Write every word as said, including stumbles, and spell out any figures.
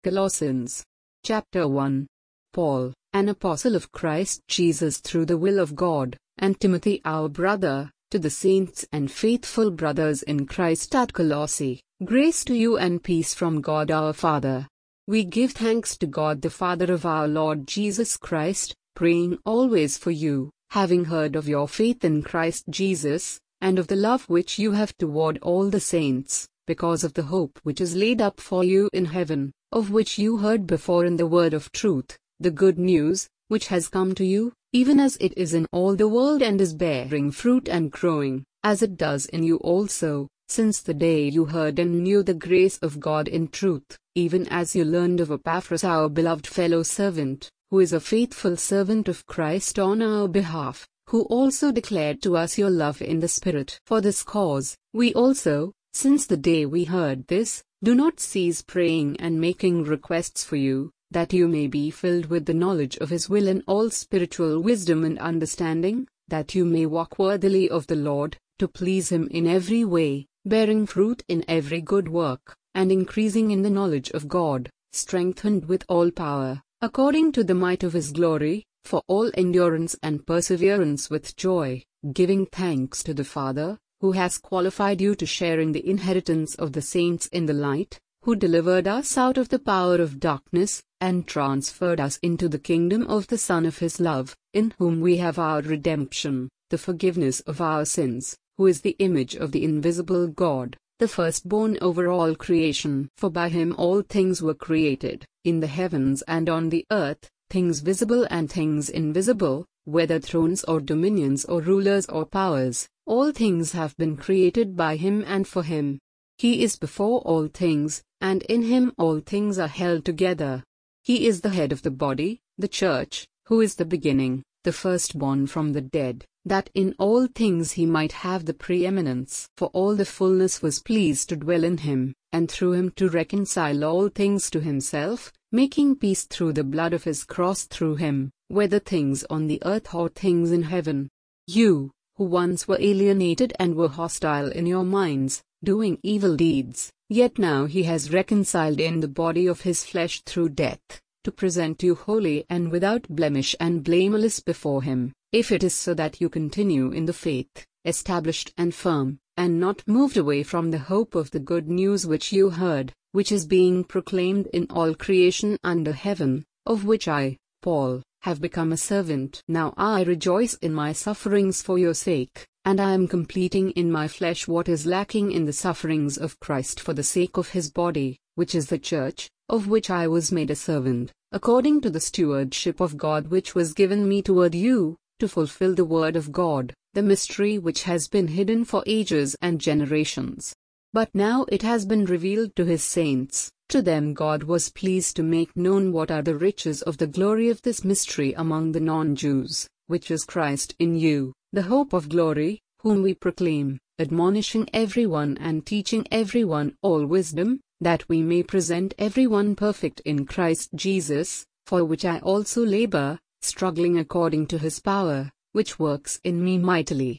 Colossians chapter one. Paul, an apostle of Christ Jesus through the will of God, and Timothy our brother, to the saints and faithful brothers in Christ at Colossae, grace to you and peace from God our Father. We give thanks to God the Father of our Lord Jesus Christ, praying always for you, having heard of your faith in Christ Jesus, and of the love which you have toward all the saints, because of the hope which is laid up for you in heaven, of which you heard before in the word of truth, the good news, which has come to you, even as it is in all the world and is bearing fruit and growing, as it does in you also, since the day you heard and knew the grace of God in truth, even as you learned of Epaphras our beloved fellow servant, who is a faithful servant of Christ on our behalf, who also declared to us your love in the Spirit. For this cause, we also, since the day we heard this, do not cease praying and making requests for you, that you may be filled with the knowledge of His will in all spiritual wisdom and understanding, that you may walk worthily of the Lord, to please Him in every way, bearing fruit in every good work, and increasing in the knowledge of God, strengthened with all power, according to the might of His glory, for all endurance and perseverance with joy, giving thanks to the Father, who has qualified you to share in the inheritance of the saints in the light, who delivered us out of the power of darkness, and transferred us into the kingdom of the Son of His love, in whom we have our redemption, the forgiveness of our sins, who is the image of the invisible God, the firstborn over all creation. For by Him all things were created, in the heavens and on the earth, things visible and things invisible, whether thrones or dominions or rulers or powers, all things have been created by Him and for Him. He is before all things, and in Him all things are held together. He is the head of the body, the church, who is the beginning, the firstborn from the dead, that in all things He might have the preeminence. For all the fullness was pleased to dwell in Him, and through Him to reconcile all things to Himself, making peace through the blood of His cross. Through Him, whether things on the earth or things in heaven. You, who once were alienated and were hostile in your minds, doing evil deeds, yet now He has reconciled in the body of His flesh through death, to present you holy and without blemish and blameless before Him, if it is so that you continue in the faith, established and firm, and not moved away from the hope of the good news which you heard, which is being proclaimed in all creation under heaven, of which I, Paul, have become a servant. Now I rejoice in my sufferings for your sake, and I am completing in my flesh what is lacking in the sufferings of Christ for the sake of His body, which is the church, of which I was made a servant, according to the stewardship of God which was given me toward you, to fulfill the word of God, the mystery which has been hidden for ages and generations. But now it has been revealed to His saints. To them God was pleased to make known what are the riches of the glory of this mystery among the non-Jews, which is Christ in you, the hope of glory, whom we proclaim, admonishing everyone and teaching everyone all wisdom, that we may present everyone perfect in Christ Jesus, for which I also labor, struggling according to His power, which works in me mightily.